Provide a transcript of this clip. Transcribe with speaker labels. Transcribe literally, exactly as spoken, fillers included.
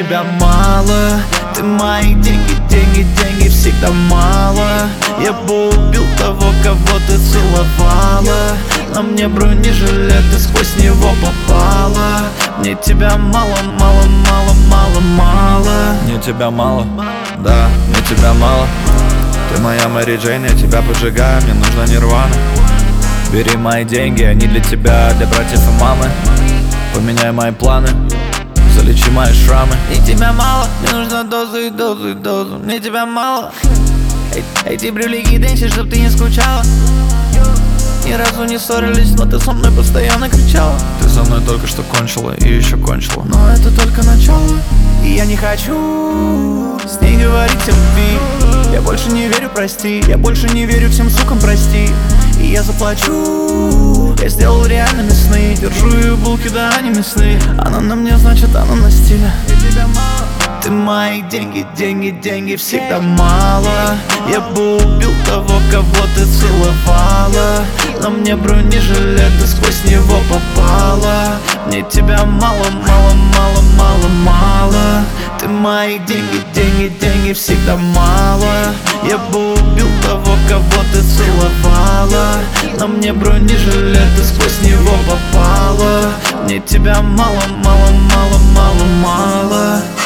Speaker 1: тебя мало. Ты мои деньги, деньги, деньги всегда мало. Я бы убил того, кого ты целовала. На мне бронежилет, ты сквозь него попала. Мне тебя мало, мало, мало, мало, мало.
Speaker 2: Мне тебя мало, да, мне тебя мало. Ты моя Мэри Джейн, я тебя поджигаю, мне нужна нирвана. Бери мои деньги, они для тебя, для братьев и мамы. Поменяй мои планы, залечи мои шрамы.
Speaker 1: Мне тебя мало, мне нужна доза и дозу и дозу. Мне тебя мало. Эй, эти брюлики дэнси, чтоб ты не скучала. Ни разу не ссорились, но ты со мной постоянно кричала.
Speaker 2: Ты со мной только что кончила и еще кончила.
Speaker 1: Но это только начало. И я не хочу с ней говорить о любви. Я больше не верю, прости. Я больше не верю всем сукам, прости. И я заплачу. Я сделал реальными сны. Держу ее булки, да, они мясные. Она на мне, значит, она на стиле. Ты мои деньги, деньги, деньги всегда мало. Я бы убил того, кого ты целовала. На мне бронежилет, ты сквозь него попала. Мне тебя мало, мало, мало, мало, мало. Ты мои деньги, деньги, деньги всегда мало. Я бы убил того, кого ты целовала. На мне бронежилет, ты сквозь него попала. Мне тебя мало, мало, мало, мало, мало.